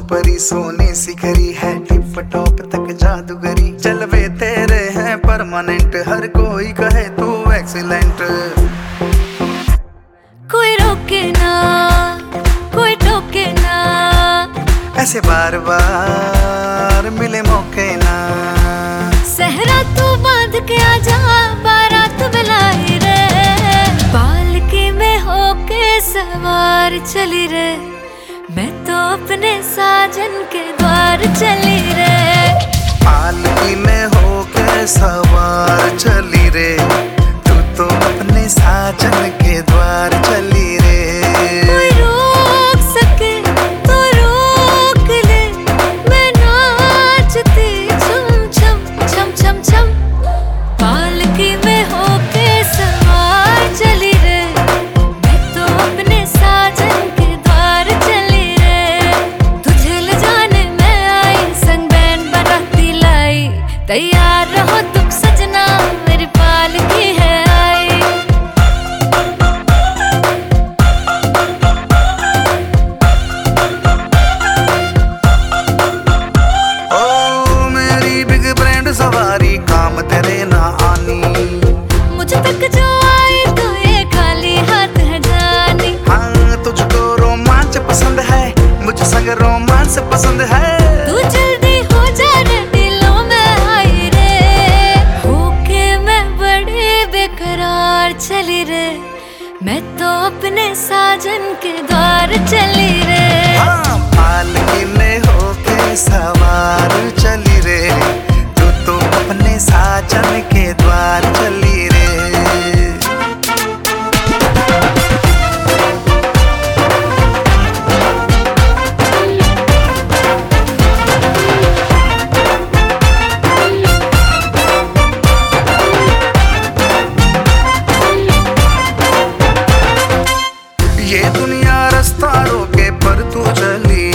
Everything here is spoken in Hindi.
परी सोने सी खरी है, टिप टॉप तक जादूगरी। जलवे तेरे हैं परमानेंट, हर कोई कहे तू एक्सीलेंट। कोई रोके ना, कोई टोके ना, ऐसे बार बार मिले मौके ना। सहरा तू बांध के आजा, बारात बुलाई रे। पालकी में होके सवार चली रे, मैं तो अपने साजन के द्वार चली रे। पालकी में होके सवार चली रे, तू तो अपने साजन के द्वार चली रे। कोई रोक सके तो रोक ले, मैं नाचती छम छम छम छम छम। पालकी में होके सवार चली रे, मैं तो अपने साजन के द्वार चली रे। तुझे ले जाने मैं आई, संग बैंड बाराती लाई। तैयार रहो तुम सजना, मेरी पालकी है आई। ओ मेरी बिग ब्रांड सवारी, काम तेरे ना आनी। मुझ तक जो आई तो ये खाली हाथ है जानी। हाँ तुझको रोमांच पसंद है, मुझे संग रोमांस पसंद है। तू जल्दी हो जा रे, दिलों में आई रे। होके मैं बड़ी बेकरार चली रे, मैं तो अपने साजन के द्वार चली रे। हाँ पालकी में होके सवार चली रे, तू तो अपने साजन के द्वार चली रे। ये दुनिया रास्ता रोके पर तू चली